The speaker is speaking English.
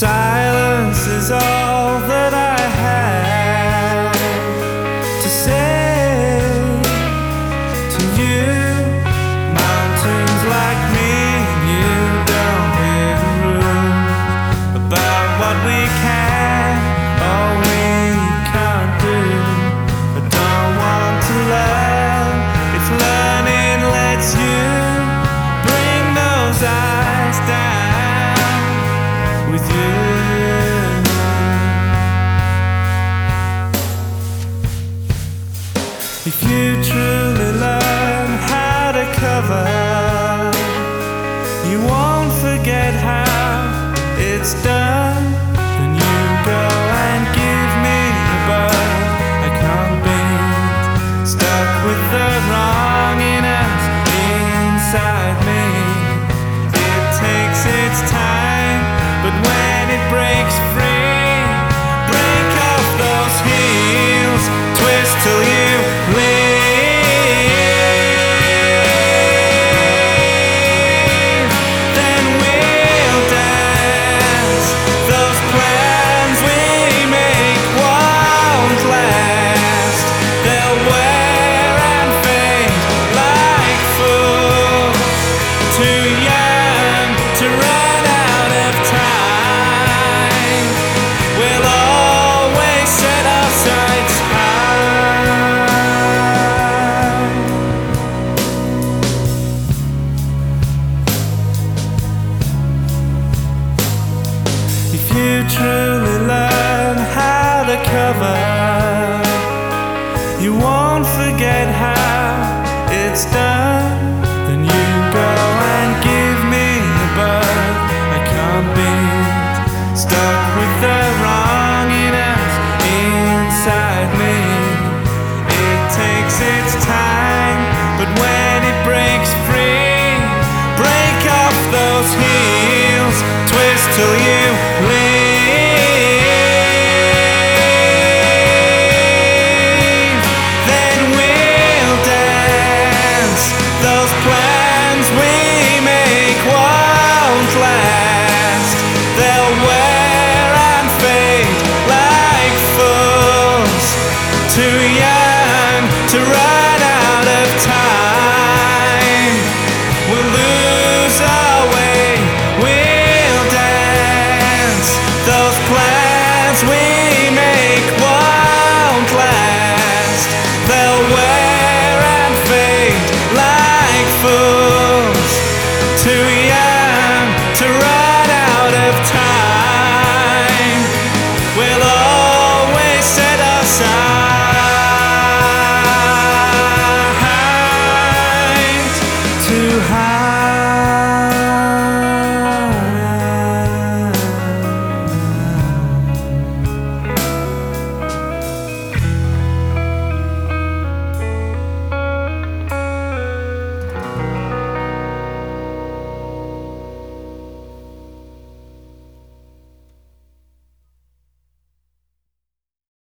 Silence is all that I have to say to you. Mountains like me, you don't hear the rules about what we can or we can't do. I don't want to learn if learning lets you bring those eyes down with you. If you truly learn how to cover, you won't forget how it's done. Then you go and give me a buzz. I can't be stuck with the wronginess inside me. It takes its time, but when it breaks free, break off those heels, twist till you leave. Then we'll dance. Those plans we make won't last. They'll wear and fade like fools, too young to run out of time. We'll always set our sights high. If you truly learn how to cover, you won't forget how it's done. Then you go and give me a buzz. I can't be stuck with the wronginess inside me. It takes its time, but when it breaks free, break off those heels, twist till you leave. Then we'll dance. Those plans we make won't last. They'll wear and fade like fools, too